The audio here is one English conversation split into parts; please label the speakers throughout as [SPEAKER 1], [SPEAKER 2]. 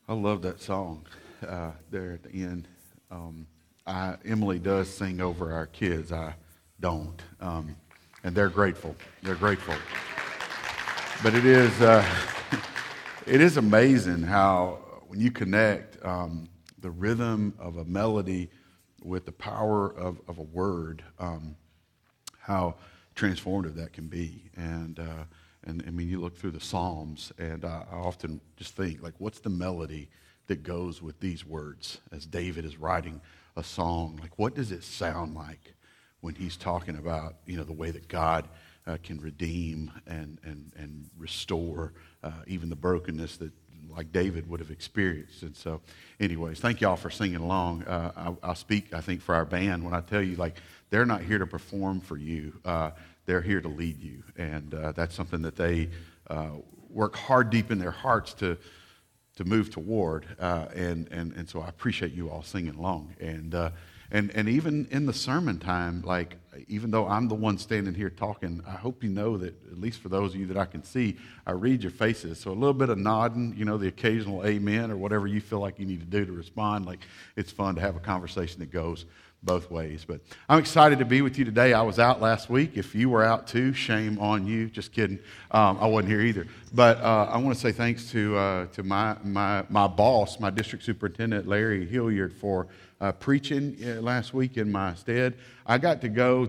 [SPEAKER 1] I love that song there at the end. Emily does sing over our kids. I don't. And they're grateful. They're grateful. But it is it is amazing how when you connect the rhythm of a melody with the power of a word, how transformative that can be. And I mean, you look through the Psalms, and I often just think, like, what's the melody that goes with these words as David is writing a song? Like, what does it sound like when he's talking about, the way that God can redeem and restore even the brokenness that, like David would have experienced. And so, anyways, thank y'all for singing along. I'll speak, I think, for our band when I tell you, like, they're not here to perform for you. They're here to lead you. And that's something that they work hard deep in their hearts to move toward. And so I appreciate you all singing along. And even in the sermon time, like, even though I'm the one standing here talking, I hope you know that, at least for those of you that I can see, I read your faces. So a little bit of nodding, the occasional amen or whatever you feel like you need to do to respond. Like, it's fun to have a conversation that goes both ways. But I'm excited to be with you today. I was out last week. If you were out too, shame on you. Just kidding. I wasn't here either. But I want to say thanks to my boss, my district superintendent, Larry Hilliard, for preaching last week in my stead. I got to go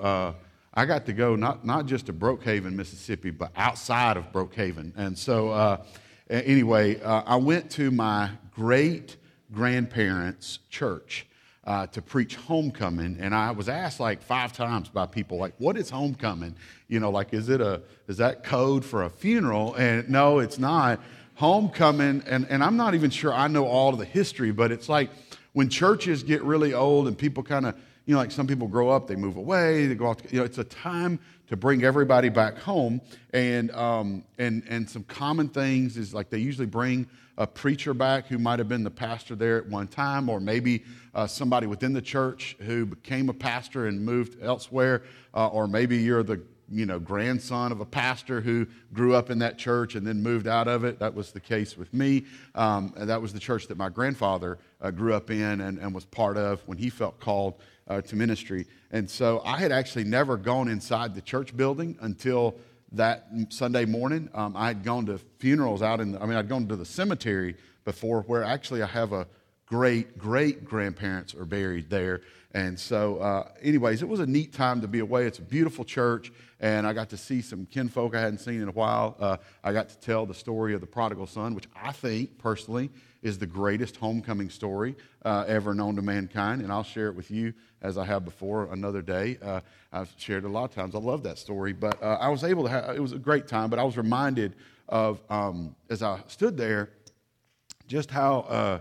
[SPEAKER 1] not just to Brookhaven, Mississippi, but outside of Brookhaven. And so anyway, I went to my great grandparents' church to preach homecoming, and I was asked like 5 times by people, like, what is homecoming? Like, is that code for a funeral? And no, it's not. Homecoming, and I'm not even sure I know all of the history, but it's like when churches get really old and people kind of, like some people grow up, they move away, they go off, it's a time to bring everybody back home. And some common things is, like, they usually bring a preacher back who might have been the pastor there at one time, or maybe somebody within the church who became a pastor and moved elsewhere, or maybe you're the grandson of a pastor who grew up in that church and then moved out of it. That was the case with me. And that was the church that my grandfather grew up in and was part of when he felt called to ministry. And so I had actually never gone inside the church building until that Sunday morning. I had gone to funerals I'd gone to the cemetery before, where actually I have a great-grandparents are buried there. And so anyways, it was a neat time to be away. It's a beautiful church, and I got to see some kinfolk I hadn't seen in a while. I got to tell the story of the prodigal son, which I think, personally, is the greatest homecoming story ever known to mankind, and I'll share it with you as I have before another day. I've shared it a lot of times. I love that story, but I was able to it was a great time, but I was reminded of, as I stood there, just how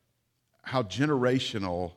[SPEAKER 1] generational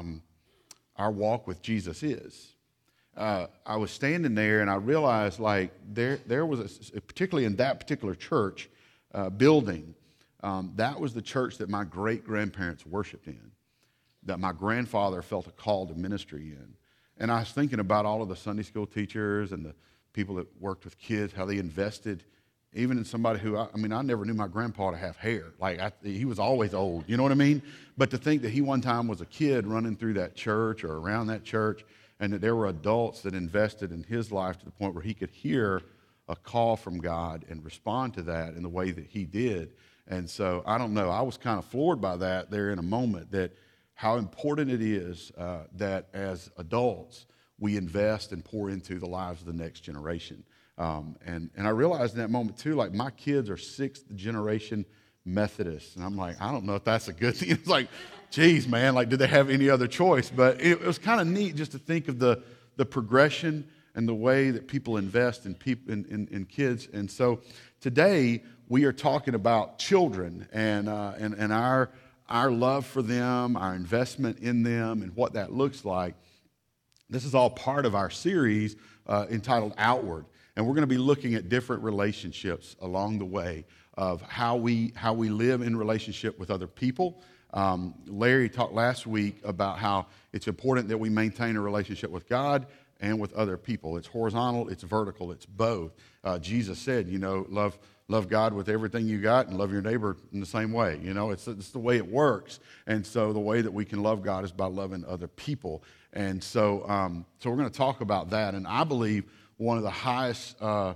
[SPEAKER 1] our walk with Jesus is. I was standing there and I realized, like, there was particularly in that particular church building, that was the church that my great-grandparents worshiped in, that my grandfather felt a call to ministry in. And I was thinking about all of the Sunday school teachers and the people that worked with kids, how they invested even in somebody who, I never knew my grandpa to have hair. Like, he was always old, you know what I mean? But to think that he one time was a kid running through that church or around that church, and that there were adults that invested in his life to the point where he could hear a call from God and respond to that in the way that he did. And so, I don't know, I was kind of floored by that there in a moment, that how important it is that as adults we invest and pour into the lives of the next generation. And I realized in that moment too, like, my kids are 6th generation Methodists, and I'm like, I don't know if that's a good thing. It's like, geez, man, like, did they have any other choice? But it was kind of neat just to think of the progression and the way that people invest in kids. And so today we are talking about children and our love for them, our investment in them, and what that looks like. This is all part of our series entitled Outward. And we're going to be looking at different relationships along the way of how we live in relationship with other people. Larry talked last week about how it's important that we maintain a relationship with God and with other people. It's horizontal, it's vertical, it's both. Jesus said, love love God with everything you got and love your neighbor in the same way. You know, it's the way it works. And so the way that we can love God is by loving other people. And so, we're going to talk about that. And I believe one of the highest, the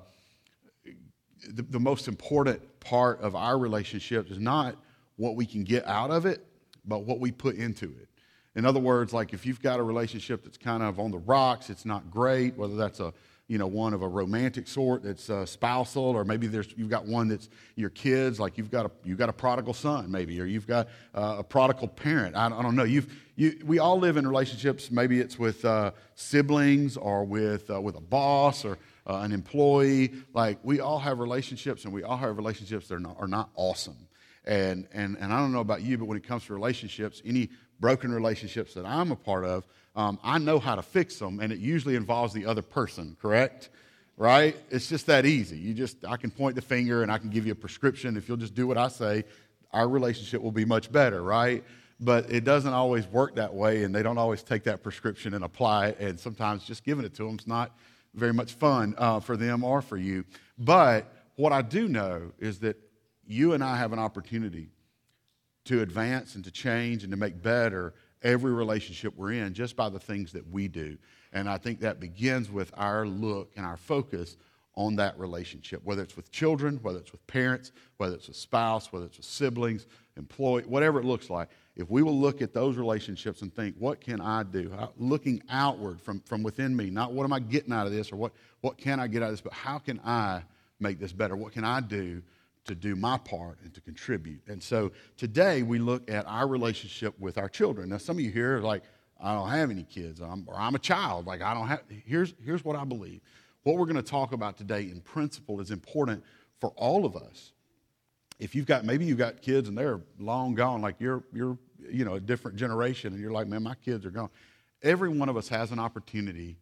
[SPEAKER 1] most important part of our relationship is not what we can get out of it, but what we put into it. In other words, like if you've got a relationship that's kind of on the rocks, it's not great, whether that's one of a romantic sort that's spousal, or maybe you've got one that's your kids, like you've got a prodigal son maybe, or you've got a prodigal parent. I don't know. We all live in relationships. Maybe it's with siblings or with a boss or an employee. Like we all have relationships, and we all have relationships that are not awesome. And I don't know about you, but when it comes to relationships, any broken relationships that I'm a part of, I know how to fix them, and it usually involves the other person, correct? Right? It's just that easy. I can point the finger and I can give you a prescription. If you'll just do what I say, our relationship will be much better, right? But it doesn't always work that way, and they don't always take that prescription and apply it, and sometimes just giving it to them is not very much fun for them or for you. But what I do know is that you and I have an opportunity to advance and to change and to make better every relationship we're in just by the things that we do. And I think that begins with our look and our focus on that relationship, whether it's with children, whether it's with parents, whether it's with spouse, whether it's with siblings, employee, whatever it looks like. If we will look at those relationships and think, what can I do? Looking outward from within me, not what am I getting out of this, or what can I get out of this, but how can I make this better? What can I do to do my part and to contribute? And so today we look at our relationship with our children. Now, some of you here are like, I don't have any kids, or I'm a child. Like, I don't have. Here's what I believe. What we're going to talk about today in principle is important for all of us. If maybe you've got kids and they're long gone, like you're a different generation, and you're like, man, my kids are gone. Every one of us has an opportunity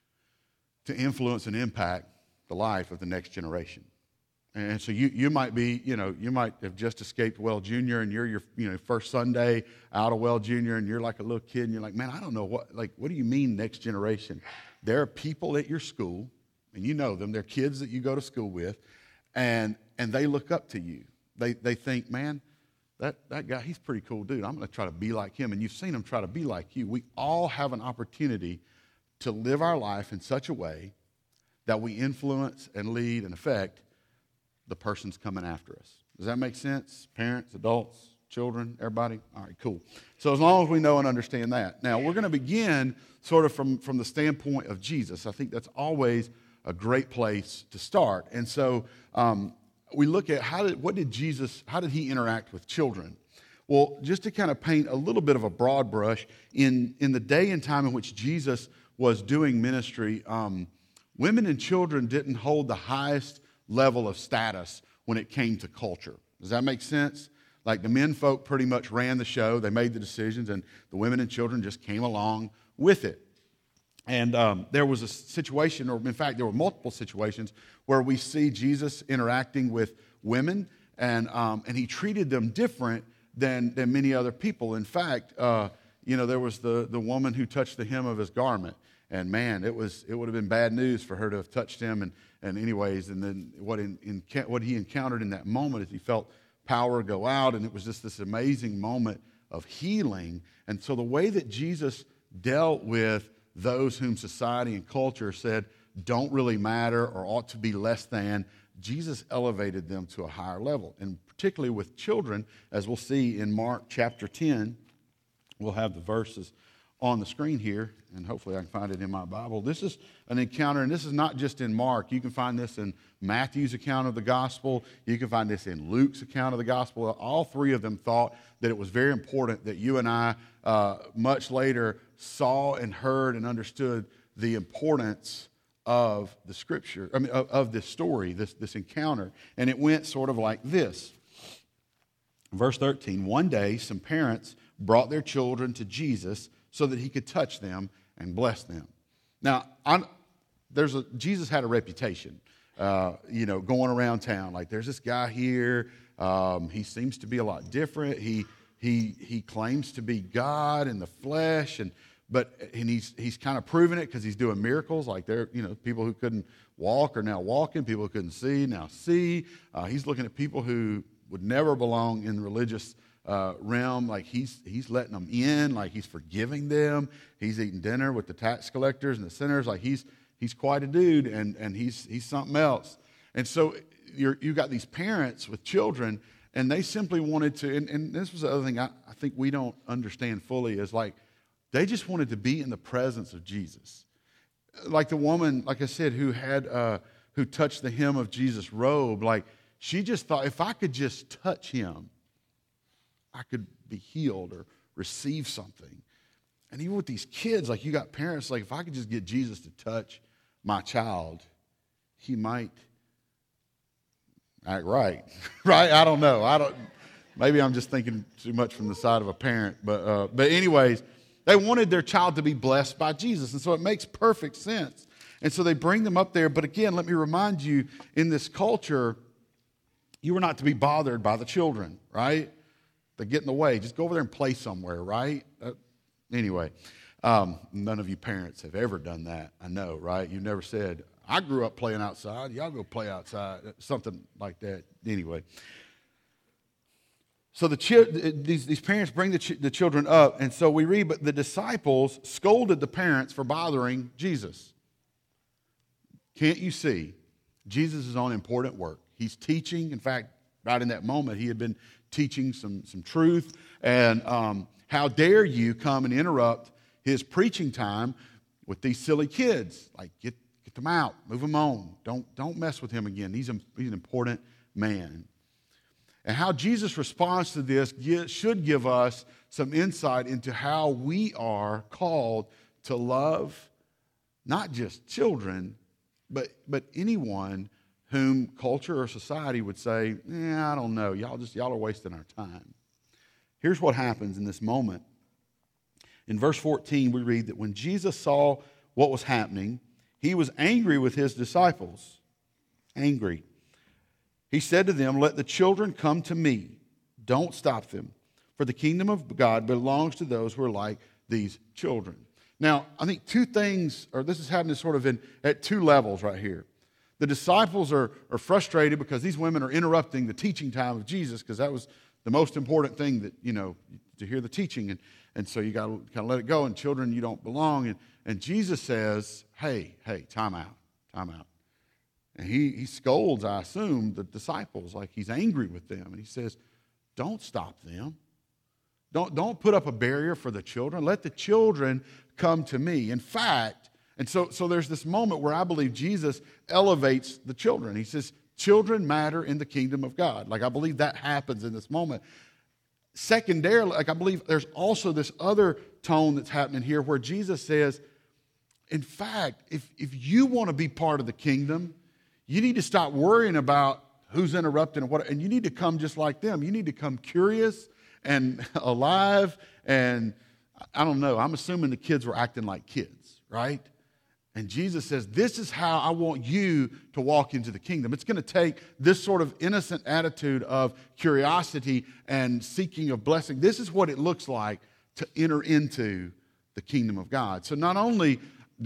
[SPEAKER 1] to influence and impact the life of the next generation. And so you might be, you might have just escaped Well Junior, and you're your first Sunday out of Well Junior, and you're like a little kid, and you're like, man, I don't know what do you mean next generation? There are people at your school, and you know them. They're kids that you go to school with, and they look up to you. They think, man, that guy, he's a pretty cool dude. I'm going to try to be like him. And you've seen him try to be like you. We all have an opportunity to live our life in such a way that we influence and lead and affect the person's coming after us. Does that make sense? Parents, adults, children, everybody? All right, cool. So as long as we know and understand that. Now, we're going to begin sort of from the standpoint of Jesus. I think that's always a great place to start. And so we look at how did he interact with children? Well, just to kind of paint a little bit of a broad brush, in the day and time in which Jesus was doing ministry, women and children didn't hold the highest level of status when it came to culture. Does that make sense? Like the men folk pretty much ran the show. They made the decisions, and the women and children just came along with it. And there was a situation, or in fact, there were multiple situations where we see Jesus interacting with women, and he treated them different than many other people. In fact, there was the woman who touched the hem of his garment. And man, it would have been bad news for her to have touched him. And anyways, and then what he encountered in that moment is he felt power go out, and it was just this amazing moment of healing. And so the way that Jesus dealt with those whom society and culture said don't really matter or ought to be less than, Jesus elevated them to a higher level. And particularly with children, as we'll see in Mark chapter 10, we'll have the verses on the screen here, and hopefully I can find it in my Bible. This is an encounter, and this is not just in Mark. You can find this in Matthew's account of the gospel. You can find this in Luke's account of the gospel. All three of them thought that it was very important that you and I, much later, saw and heard and understood the importance of the scripture, of this story, this encounter. And it went sort of like this. Verse 13, one day some parents brought their children to Jesus so that he could touch them and bless them. Now, Jesus had a reputation, going around town. Like, there's this guy here. He seems to be a lot different. He claims to be God in the flesh, and he's kind of proving it because he's doing miracles. Like, people who couldn't walk are now walking. People who couldn't see now see. He's looking at people who would never belong in the religious realm. Like he's letting them in. Like he's forgiving them. He's eating dinner with the tax collectors and the sinners. Like he's quite a dude, and he's something else. And so you got these parents with children, and they simply wanted to, and this was the other thing I think we don't understand fully, is like they just wanted to be in the presence of Jesus. Like the woman, like I said, who touched the hem of Jesus' robe, like she just thought, if I could just touch him, I could be healed or receive something. And even with these kids, like you got parents, like if I could just get Jesus to touch my child, he might act right. Right? I don't know. Maybe I'm just thinking too much from the side of a parent. But anyways, they wanted their child to be blessed by Jesus. And so it makes perfect sense. And so they bring them up there. But again, let me remind you, in this culture, you were not to be bothered by the children, right? They get in the way. Just go over there and play somewhere, right? Anyway, none of you parents have ever done that. I know, right? You've never said, I grew up playing outside. Y'all go play outside. Something like that. Anyway. So these parents bring the children up. And so we read, but the disciples scolded the parents for bothering Jesus. Can't you see? Jesus is on important work. He's teaching. In fact, right in that moment, he had been teaching some truth. And how dare you come and interrupt his preaching time with these silly kids? Like, get them out, move them on. Don't mess with him again. He's an important man. And how Jesus responds to this should give us some insight into how we are called to love not just children, but anyone whom culture or society would say, I don't know, y'all are wasting our time. Here's what happens in this moment. In verse 14, we read that when Jesus saw what was happening, he was angry with his disciples. Angry. He said to them, let the children come to me. Don't stop them. For the kingdom of God belongs to those who are like these children. Now, I think two things, or this is happening sort of at two levels right here. The disciples are frustrated because these women are interrupting the teaching time of Jesus, because that was the most important thing that, to hear the teaching. And so you got to kind of let it go. And children, you don't belong. And Jesus says, hey, time out. And he scolds, I assume, the disciples, like he's angry with them. And he says, don't stop them. Don't put up a barrier for the children. Let the children come to me. In fact, and so there's this moment where I believe Jesus elevates the children. He says, children matter in the kingdom of God. Like I believe that happens in this moment. Secondarily, like I believe there's also this other tone that's happening here where Jesus says, in fact, if you want to be part of the kingdom, you need to stop worrying about who's interrupting and what, and you need to come just like them. You need to come curious and alive. And I don't know, I'm assuming the kids were acting like kids, right? And Jesus says, this is how I want you to walk into the kingdom. It's going to take this sort of innocent attitude of curiosity and seeking of blessing. This is what it looks like to enter into the kingdom of God. So not only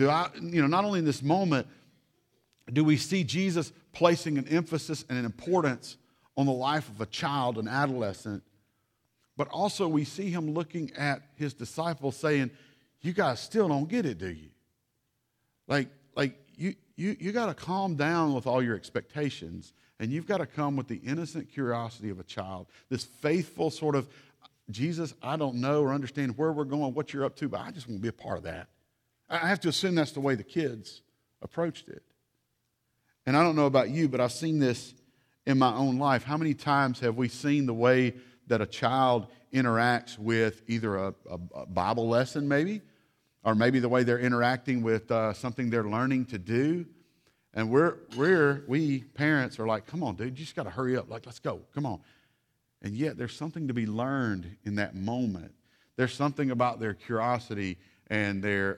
[SPEAKER 1] in this moment do we see Jesus placing an emphasis and an importance on the life of a child, an adolescent, but also we see him looking at his disciples saying, you guys still don't get it, do you? Like you got to calm down with all your expectations, and you've got to come with the innocent curiosity of a child, this faithful sort of, Jesus, I don't know or understand where we're going, what you're up to, but I just want to be a part of that. I have to assume that's the way the kids approached it. And I don't know about you, but I've seen this in my own life. How many times have we seen the way that a child interacts with either a Bible lesson maybe, or maybe the way they're interacting with something they're learning to do? And we parents are like, come on, dude, you just got to hurry up. Like, let's go, come on. And yet there's something to be learned in that moment. There's something about their curiosity and their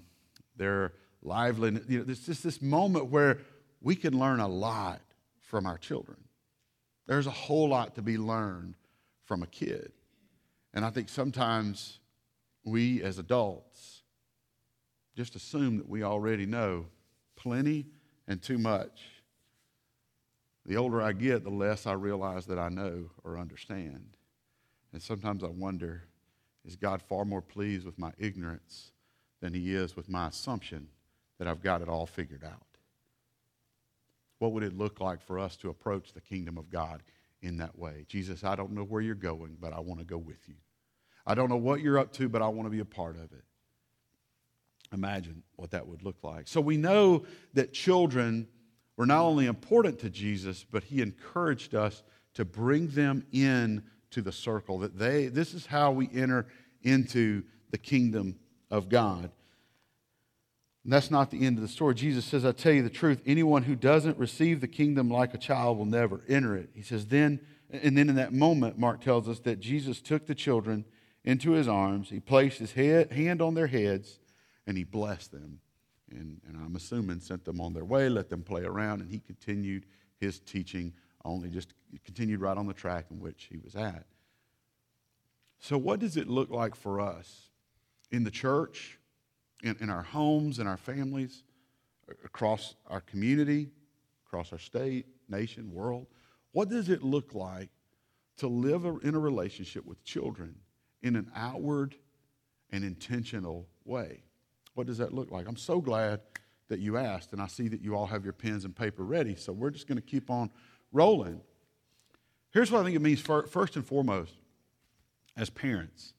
[SPEAKER 1] liveliness. There's just this moment where we can learn a lot from our children. There's a whole lot to be learned from a kid. And I think sometimes we as adults just assume that we already know plenty and too much. The older I get, the less I realize that I know or understand. And sometimes I wonder, is God far more pleased with my ignorance than he is with my assumption that I've got it all figured out? What would it look like for us to approach the kingdom of God in that way? Jesus, I don't know where you're going, but I want to go with you. I don't know what you're up to, but I want to be a part of it. Imagine what that would look like. So we know that children were not only important to Jesus, but he encouraged us to bring them in to the circle. That this is how we enter into the kingdom of God. And that's not the end of the story. Jesus says, I tell you the truth, anyone who doesn't receive the kingdom like a child will never enter it. He says, then in that moment, Mark tells us that Jesus took the children into his arms. He placed his hand on their heads, and he blessed them. And I'm assuming sent them on their way, let them play around, and he continued his teaching, continued right on the track in which he was at. So what does it look like for us in the church, in our homes, in our families, across our community, across our state, nation, world? What does it look like to live in a relationship with children in an outward and intentional way? What does that look like? I'm so glad that you asked, and I see that you all have your pens and paper ready, so we're just going to keep on rolling. Here's what I think it means first and foremost, as parents,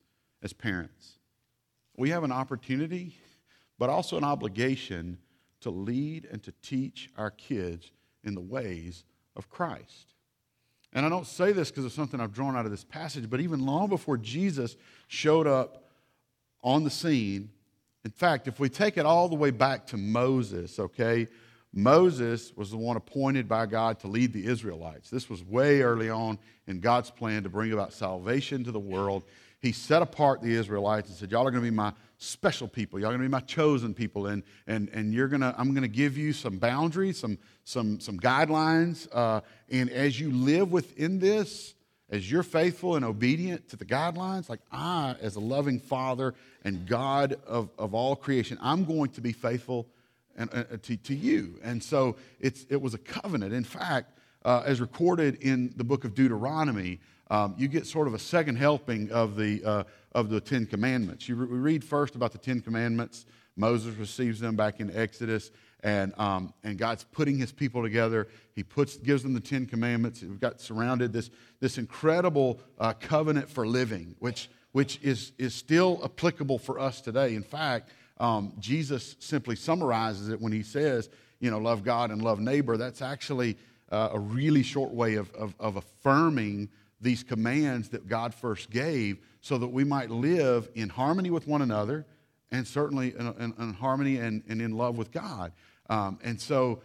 [SPEAKER 1] we have an opportunity, but also an obligation to lead and to teach our kids in the ways of Christ. And I don't say this because of something I've drawn out of this passage, but even long before Jesus showed up on the scene, in fact, if we take it all the way back to Moses, okay, Moses was the one appointed by God to lead the Israelites. This was way early on in God's plan to bring about salvation to the world. He set apart the Israelites and said, y'all are going to be my special people. Y'all are going to be my chosen people. And I'm going to give you some boundaries, some guidelines. And as you live within this, as you're faithful and obedient to the guidelines, like I, as a loving Father and God of all creation, I'm going to be faithful to you. And so it was a covenant. In fact, as recorded in the book of Deuteronomy, you get sort of a second helping of the Ten Commandments. We read first about the Ten Commandments. Moses receives them back in Exodus, and God's putting his people together. He gives them the Ten Commandments. We've got surrounded this incredible covenant for living, which is still applicable for us today. In fact, Jesus simply summarizes it when he says, love God and love neighbor. That's actually a really short way of affirming these commands that God first gave so that we might live in harmony with one another and certainly in harmony and in love with God. And so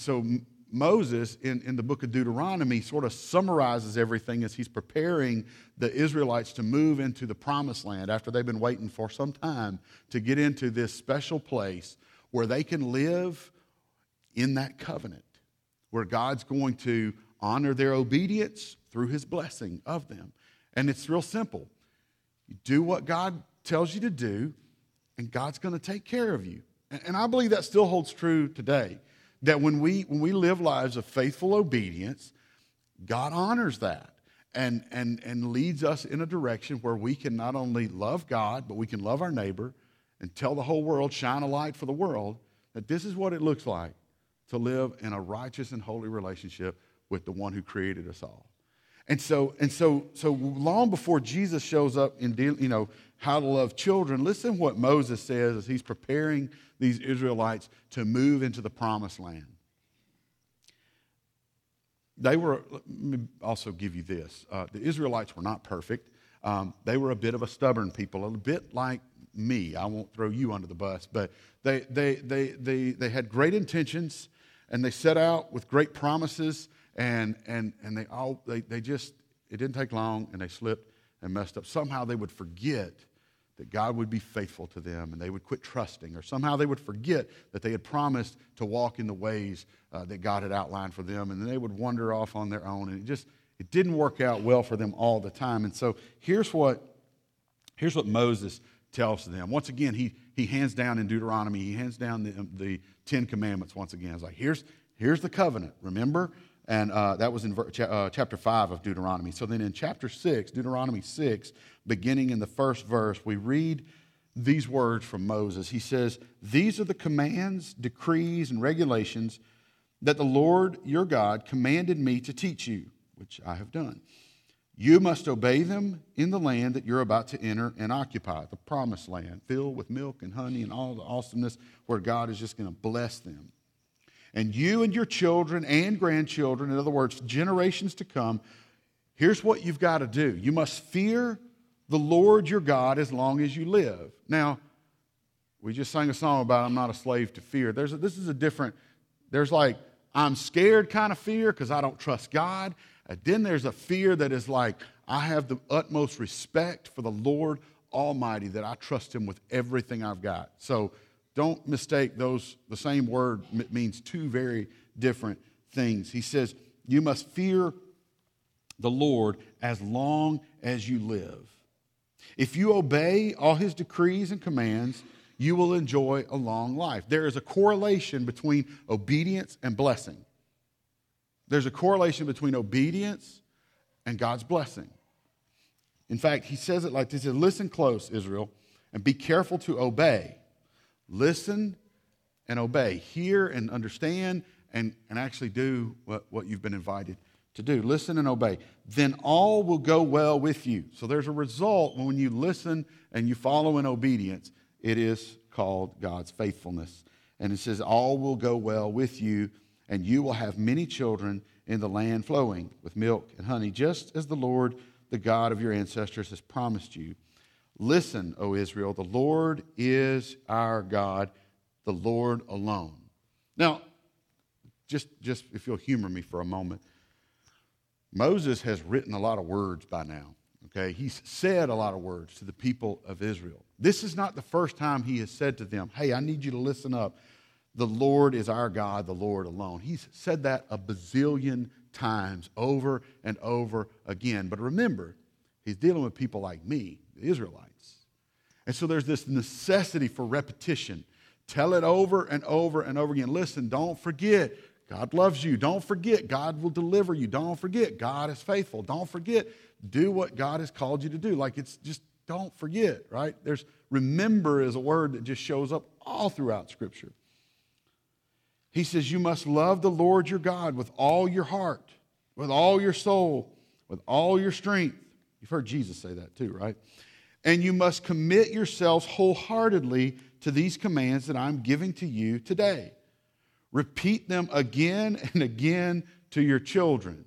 [SPEAKER 1] Moses in the book of Deuteronomy sort of summarizes everything as he's preparing the Israelites to move into the promised land after they've been waiting for some time to get into this special place where they can live in that covenant, where God's going to honor their obedience through his blessing of them. And it's real simple. You do what God tells you to do, and God's going to take care of you. And I believe that still holds true today. That when we live lives of faithful obedience, God honors that and leads us in a direction where we can not only love God, but we can love our neighbor and tell the whole world, shine a light for the world, that this is what it looks like to live in a righteous and holy relationship with the one who created us all. And so long before Jesus shows up in how to love children, listen what Moses says as he's preparing these Israelites to move into the promised land. Let me also give you this. The Israelites were not perfect. They were a bit of a stubborn people, a bit like me. I won't throw you under the bus, but they had great intentions, and they set out with great promises, and it didn't take long, and they slipped and messed up. Somehow they would forget that God would be faithful to them, and they would quit trusting, or somehow they would forget that they had promised to walk in the ways that God had outlined for them, and then they would wander off on their own, and it didn't work out well for them all the time. And so here's what Moses tells them. Once again, he he hands down in Deuteronomy, he hands down the Ten Commandments once again. It's like, here's the covenant, remember? And that was in chapter 5 of Deuteronomy. So then in chapter 6, Deuteronomy 6, beginning in the first verse, we read these words from Moses. He says, "These are the commands, decrees, and regulations that the Lord your God commanded me to teach you, which I have done. You must obey them in the land that you're about to enter and occupy, the promised land, filled with milk and honey and all the awesomeness, where God is just going to bless them. And you and your children and grandchildren, in other words, generations to come, here's what you've got to do. You must fear the Lord your God as long as you live." Now, we just sang a song about I'm not a slave to fear. There's like I'm scared kind of fear because I don't trust God. And then there's a fear that is like I have the utmost respect for the Lord Almighty, that I trust Him with everything I've got. So don't mistake those. The same word means two very different things. He says, you must fear the Lord as long as you live. If you obey all His decrees and commands, you will enjoy a long life. There is a correlation between obedience and blessing. There's a correlation between obedience and God's blessing. In fact, He says it like this. He says, "Listen close, Israel, and be careful to obey." Listen and obey. Hear and understand and actually do what you've been invited to do. Listen and obey. Then all will go well with you. So there's a result when you listen and you follow in obedience. It is called God's faithfulness. And it says, all will go well with you, and you will have many children in the land flowing with milk and honey, just as the Lord, the God of your ancestors, has promised you. Listen, O Israel, the Lord is our God, the Lord alone. Now, just if you'll humor me for a moment, Moses has written a lot of words by now. Okay, he's said a lot of words to the people of Israel. This is not the first time he has said to them, "Hey, I need you to listen up. The Lord is our God, the Lord alone." He's said that a bazillion times over and over again. But remember, he's dealing with people like me, the Israelites. And so there's this necessity for repetition. Tell it over and over and over again. Listen, don't forget, God loves you. Don't forget, God will deliver you. Don't forget, God is faithful. Don't forget, do what God has called you to do. Like, it's just, don't forget, right? Remember is a word that just shows up all throughout Scripture. He says, you must love the Lord your God with all your heart, with all your soul, with all your strength. You've heard Jesus say that too, right? And you must commit yourselves wholeheartedly to these commands that I'm giving to you today. Repeat them again and again to your children.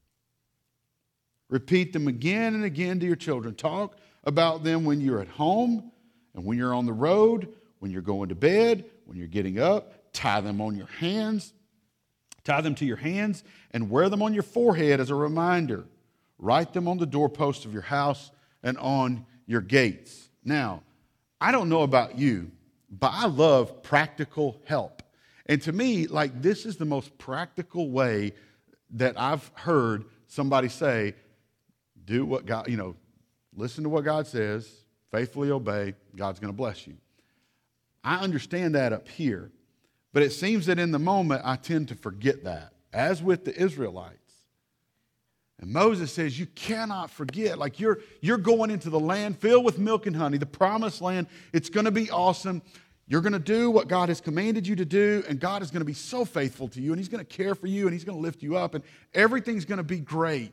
[SPEAKER 1] Repeat them again and again to your children. Talk about them when you're at home and when you're on the road, when you're going to bed, when you're getting up. Tie them on your hands. Tie them to your hands and wear them on your forehead as a reminder. Write them on the doorposts of your house and on your gates. Now, I don't know about you, but I love practical help. And to me, like, this is the most practical way that I've heard somebody say, do what God, listen to what God says, faithfully obey, God's going to bless you. I understand that up here, but it seems that in the moment I tend to forget that, as with the Israelites. And Moses says, you cannot forget, like you're going into the land filled with milk and honey, the promised land. It's going to be awesome. You're going to do what God has commanded you to do, and God is going to be so faithful to you, and He's going to care for you, and He's going to lift you up, and everything's going to be great.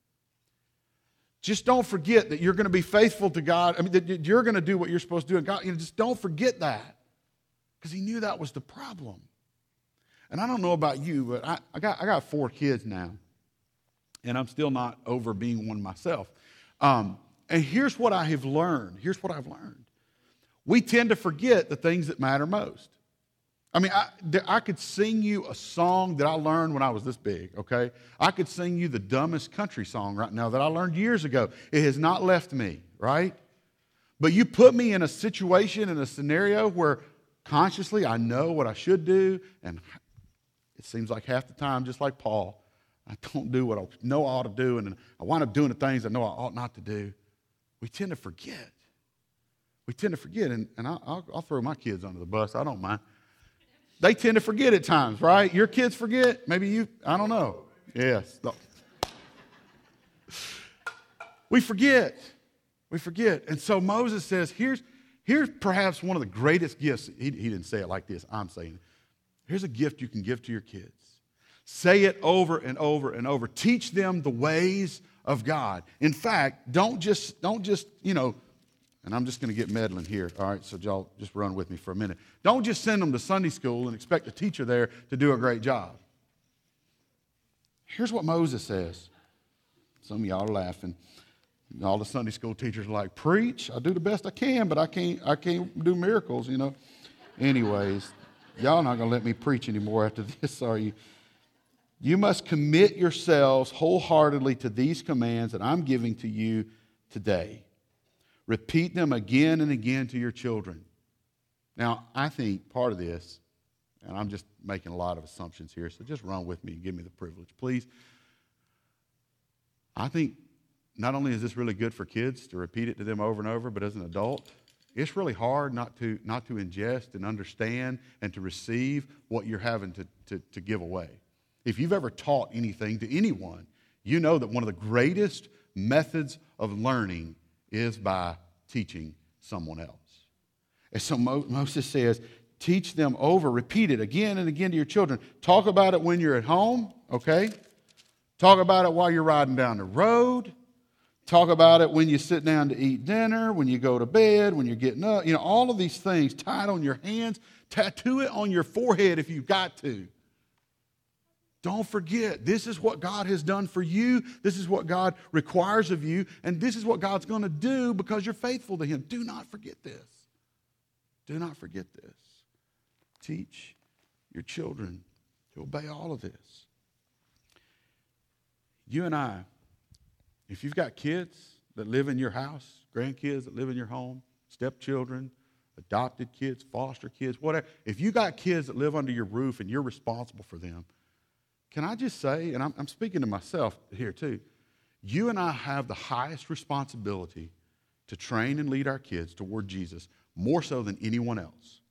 [SPEAKER 1] Just don't forget that you're going to be faithful to God. I mean, that you're going to do what you're supposed to do, and God, just don't forget that, because He knew that was the problem. And I don't know about you, but I got 4 kids now. And I'm still not over being one myself. And here's what I have learned. Here's what I've learned. We tend to forget the things that matter most. I mean, I could sing you a song that I learned when I was this big, okay? I could sing you the dumbest country song right now that I learned years ago. It has not left me, right? But you put me in a situation, in a scenario where consciously I know what I should do, and it seems like half the time, just like Paul, I don't do what I know I ought to do, and I wind up doing the things I know I ought not to do. We tend to forget. We tend to forget, and I'll throw my kids under the bus. I don't mind. They tend to forget at times, right? Your kids forget. Maybe you, I don't know. Yes. We forget. We forget. And so Moses says, here's perhaps one of the greatest gifts. He didn't say it like this. I'm saying it. Here's a gift you can give to your kids. Say it over and over and over. Teach them the ways of God. In fact, don't just, and I'm just going to get meddling here, all right? So y'all just run with me for a minute. Don't just send them to Sunday school and expect the teacher there to do a great job. Here's what Moses says. Some of y'all are laughing. All the Sunday school teachers are like, preach, I do the best I can, but I can't do miracles, Anyways, y'all not going to let me preach anymore after this, are you? You must commit yourselves wholeheartedly to these commands that I'm giving to you today. Repeat them again and again to your children. Now, I think part of this, and I'm just making a lot of assumptions here, so just run with me and give me the privilege, please. I think not only is this really good for kids to repeat it to them over and over, but as an adult, it's really hard not to ingest and understand and to receive what you're having to give away. If you've ever taught anything to anyone, you know that one of the greatest methods of learning is by teaching someone else. And so Moses says, teach them over, repeat it again and again to your children. Talk about it when you're at home, okay? Talk about it while you're riding down the road. Talk about it when you sit down to eat dinner, when you go to bed, when you're getting up. All of these things. Tie it on your hands. Tattoo it on your forehead if you've got to. Don't forget, this is what God has done for you. This is what God requires of you. And this is what God's going to do because you're faithful to Him. Do not forget this. Do not forget this. Teach your children to obey all of this. You and I, if you've got kids that live in your house, grandkids that live in your home, stepchildren, adopted kids, foster kids, whatever, if you got kids that live under your roof and you're responsible for them, can I just say, and I'm speaking to myself here too, you and I have the highest responsibility to train and lead our kids toward Jesus more so than anyone else.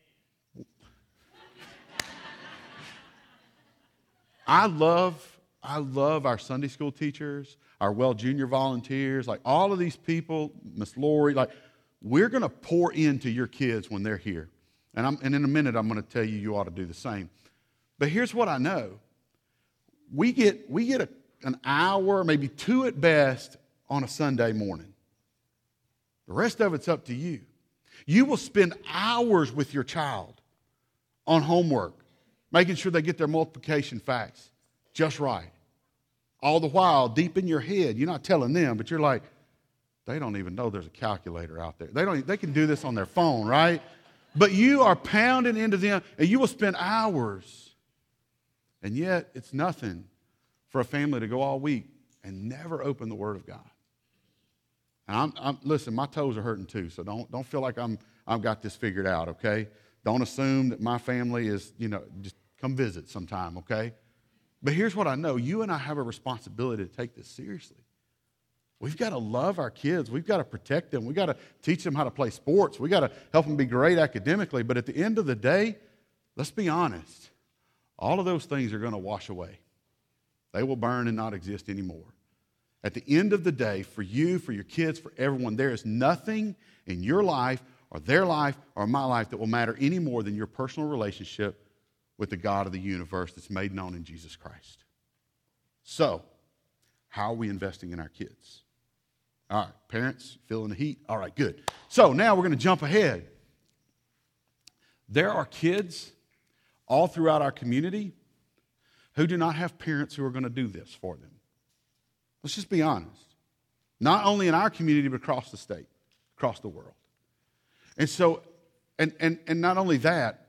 [SPEAKER 1] I love our Sunday school teachers, our Well Junior volunteers, like all of these people, Miss Lori, like we're going to pour into your kids when they're here. And in a minute, I'm going to tell you ought to do the same. But here's what I know. We get an hour, maybe two at best, on a Sunday morning. The rest of it's up to you. You will spend hours with your child on homework, making sure they get their multiplication facts just right. All the while, deep in your head, you're not telling them, but you're like, they don't even know there's a calculator out there. They can do this on their phone, right? But you are pounding into them, and you will spend hours. And yet, it's nothing for a family to go all week and never open the Word of God. And listen, my toes are hurting too, so don't feel like I've got this figured out, okay? Don't assume that my family is, just come visit sometime, okay? But here's what I know. You and I have a responsibility to take this seriously. We've got to love our kids. We've got to protect them. We've got to teach them how to play sports. We've got to help them be great academically. But at the end of the day, let's be honest. All of those things are going to wash away. They will burn and not exist anymore. At the end of the day, for you, for your kids, for everyone, there is nothing in your life or their life or my life that will matter any more than your personal relationship with the God of the universe that's made known in Jesus Christ. So, how are we investing in our kids? All right, parents, feeling the heat? All right, good. So now we're going to jump ahead. There are kids all throughout our community who do not have parents who are going to do this for them. Let's just be honest. Not only in our community, but across the state, across the world. And so, and not only that,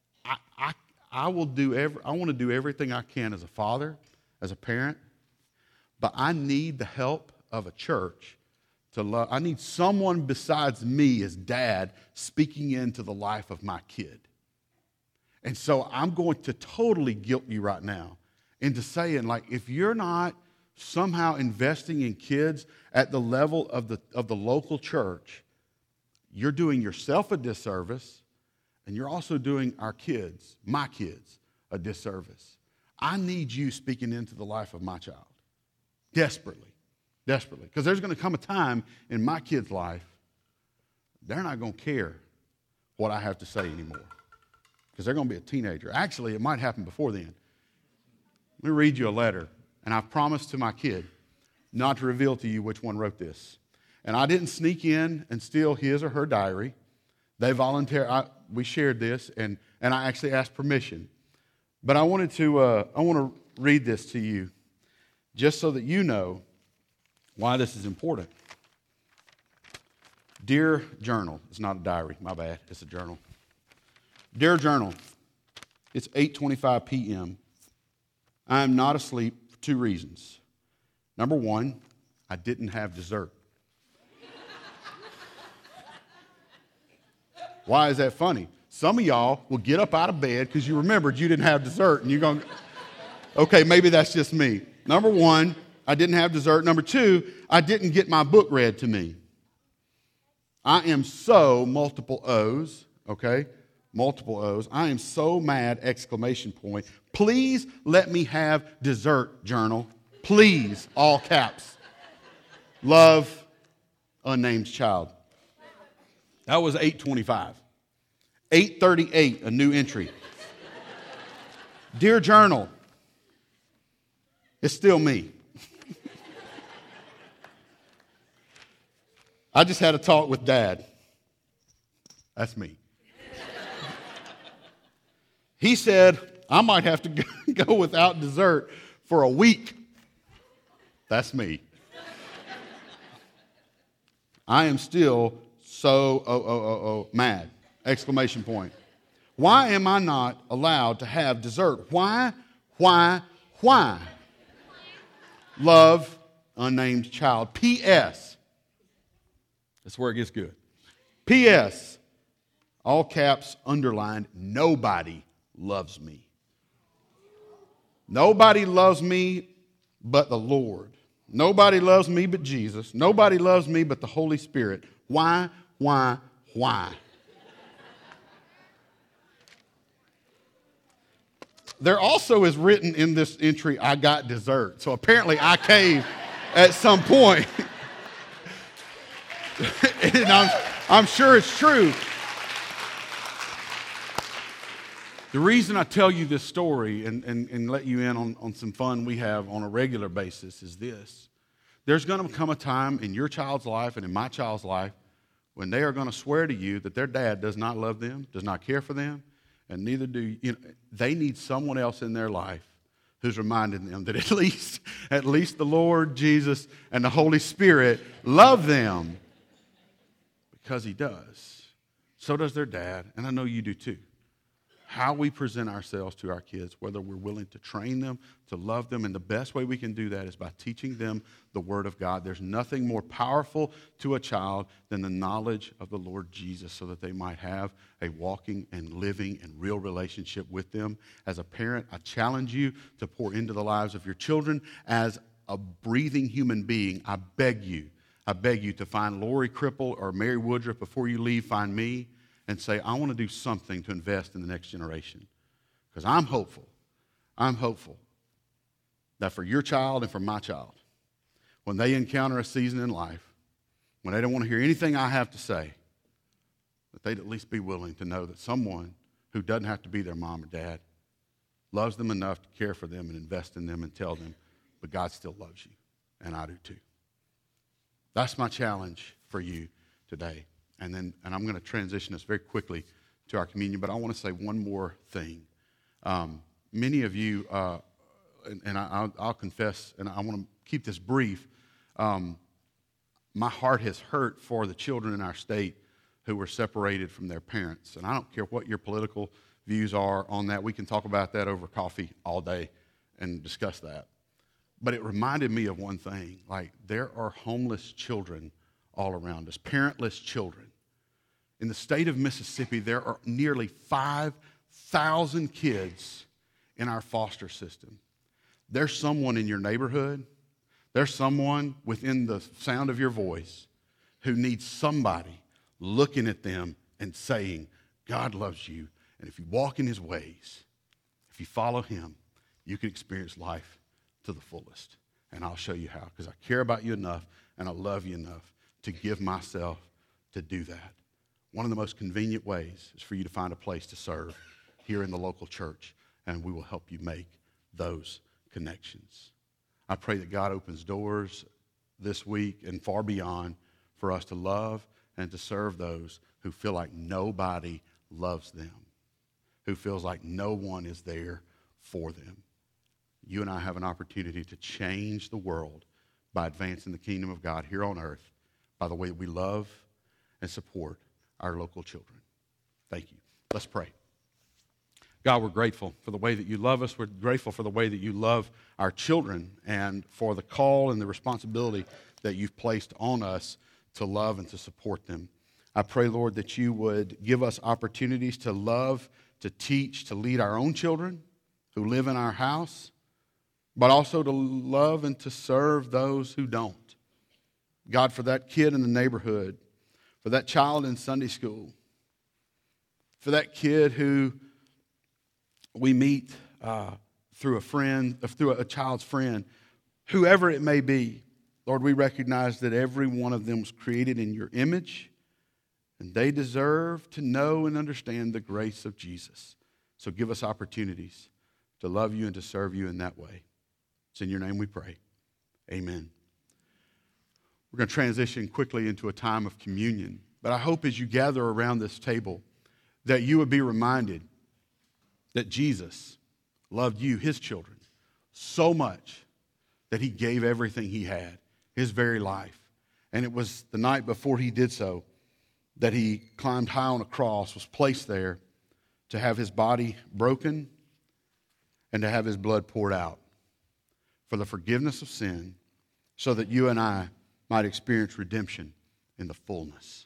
[SPEAKER 1] I want to do everything I can as a father, as a parent, but I need the help of a church to love. I need someone besides me as dad speaking into the life of my kid. And so I'm going to totally guilt you right now into saying, like, if you're not somehow investing in kids at the level of the local church, you're doing yourself a disservice, and you're also doing our kids, my kids, a disservice. I need you speaking into the life of my child. Desperately. Desperately. Because there's going to come a time in my kid's life, they're not going to care what I have to say anymore. Because they're going to be a teenager. Actually, it might happen before then. Let me read you a letter. And I've promised to my kid not to reveal to you which one wrote this. And I didn't sneak in and steal his or her diary. They voluntarily, we shared this, and I actually asked permission. But I want to read this to you, just so that you know why this is important. Dear Journal, it's not a diary, my bad, it's a journal. Dear Journal, it's 8:25 p.m. I am not asleep for 2 reasons. Number 1, I didn't have dessert. Why is that funny? Some of y'all will get up out of bed because you remembered you didn't have dessert, and you're going, okay, maybe that's just me. Number 1, I didn't have dessert. Number 2, I didn't get my book read to me. I am so, multiple O's, okay? Multiple O's. I am so mad, exclamation point. Please let me have dessert, Journal. Please, all caps. Love, unnamed child. That was 8:25. 8:38, a new entry. Dear Journal, it's still me. I just had a talk with Dad. That's me. He said I might have to go without dessert for a week. That's me. I am still so mad. Exclamation point. Why am I not allowed to have dessert? Why? Love, unnamed child. P.S. That's where it gets good. P.S. All caps, underlined, nobody loves me. Nobody loves me but the Lord. Nobody loves me but Jesus. Nobody loves me but the Holy Spirit. Why? There also is written in this entry, I got dessert. So apparently I caved at some point. And I'm sure it's true. The reason I tell you this story and let you in on some fun we have on a regular basis is this. There's going to come a time in your child's life and in my child's life when they are going to swear to you that their dad does not love them, does not care for them, and neither do you. They need someone else in their life who's reminding them that at least the Lord, Jesus, and the Holy Spirit love them, because He does. So does their dad, and I know you do too. How we present ourselves to our kids, whether we're willing to train them, to love them, and the best way we can do that is by teaching them the Word of God. There's nothing more powerful to a child than the knowledge of the Lord Jesus, so that they might have a walking and living and real relationship with them. As a parent, I challenge you to pour into the lives of your children. As a breathing human being, I beg you to find Lori Cripple or Mary Woodruff before you leave, find me, and say, I want to do something to invest in the next generation. Because I'm hopeful that for your child and for my child, when they encounter a season in life, when they don't want to hear anything I have to say, that they'd at least be willing to know that someone who doesn't have to be their mom or dad loves them enough to care for them and invest in them and tell them, but God still loves you, and I do too. That's my challenge for you today. And I'm going to transition us very quickly to our communion, but I want to say one more thing. Many of you, I'll confess, and I want to keep this brief, my heart has hurt for the children in our state who were separated from their parents. And I don't care what your political views are on that. We can talk about that over coffee all day and discuss that. But it reminded me of one thing. Like, there are homeless children all around us, parentless children. In the state of Mississippi, there are nearly 5,000 kids in our foster system. There's someone in your neighborhood, there's someone within the sound of your voice who needs somebody looking at them and saying, God loves you. And if you walk in his ways, if you follow him, you can experience life to the fullest. And I'll show you how, because I care about you enough and I love you enough to give myself to do that. One of the most convenient ways is for you to find a place to serve here in the local church, and we will help you make those connections. I pray that God opens doors this week and far beyond for us to love and to serve those who feel like nobody loves them, who feels like no one is there for them. You and I have an opportunity to change the world by advancing the kingdom of God here on earth by the way that we love and support our local children. Thank you. Let's pray. God, we're grateful for the way that you love us. We're grateful for the way that you love our children and for the call and the responsibility that you've placed on us to love and to support them. I pray, Lord, that you would give us opportunities to love, to teach, to lead our own children who live in our house, but also to love and to serve those who don't. God, for that kid in the neighborhood, for that child in Sunday school, for that kid who we meet through a child's friend, whoever it may be, Lord, we recognize that every one of them was created in your image, and they deserve to know and understand the grace of Jesus. So give us opportunities to love you and to serve you in that way. It's in your name we pray. Amen. We're going to transition quickly into a time of communion. But I hope as you gather around this table that you would be reminded that Jesus loved you, his children, so much that he gave everything he had, his very life. And it was the night before he did so that he climbed high on a cross, was placed there to have his body broken and to have his blood poured out for the forgiveness of sin so that you and I might experience redemption in the fullness.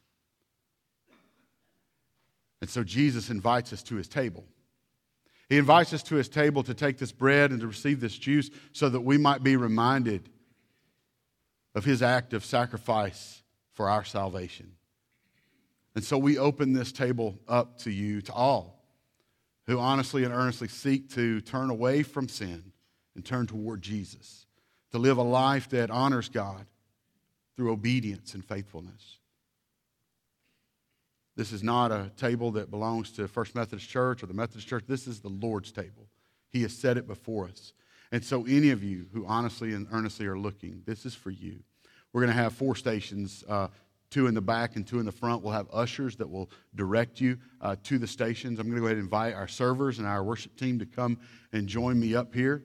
[SPEAKER 1] And so Jesus invites us to his table. He invites us to his table to take this bread and to receive this juice so that we might be reminded of his act of sacrifice for our salvation. And so we open this table up to you, to all who honestly and earnestly seek to turn away from sin and turn toward Jesus, to live a life that honors God through obedience and faithfulness. This is not a table that belongs to First Methodist Church or the Methodist Church. This is the Lord's table. He has set it before us. And so any of you who honestly and earnestly are looking, this is for you. We're going to have 4 stations, 2 in the back and 2 in the front. We'll have ushers that will direct you to the stations. I'm going to go ahead and invite our servers and our worship team to come and join me up here.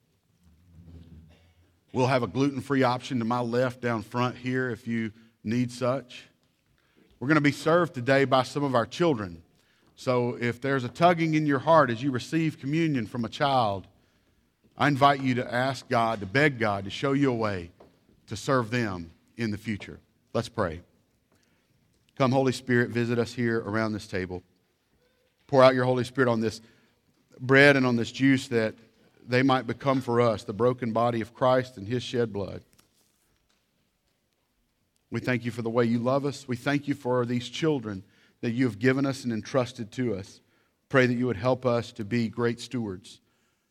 [SPEAKER 1] We'll have a gluten-free option to my left down front here if you need such. We're going to be served today by some of our children. So if there's a tugging in your heart as you receive communion from a child, I invite you to ask God, to beg God to show you a way to serve them in the future. Let's pray. Come, Holy Spirit, visit us here around this table. Pour out your Holy Spirit on this bread and on this juice that they might become for us the broken body of Christ and his shed blood. We thank you for the way you love us. We thank you for these children that you have given us and entrusted to us. Pray that you would help us to be great stewards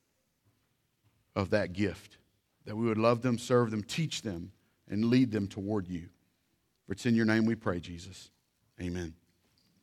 [SPEAKER 1] of that gift, that we would love them, serve them, teach them, and lead them toward you. For it's in your name we pray, Jesus. Amen.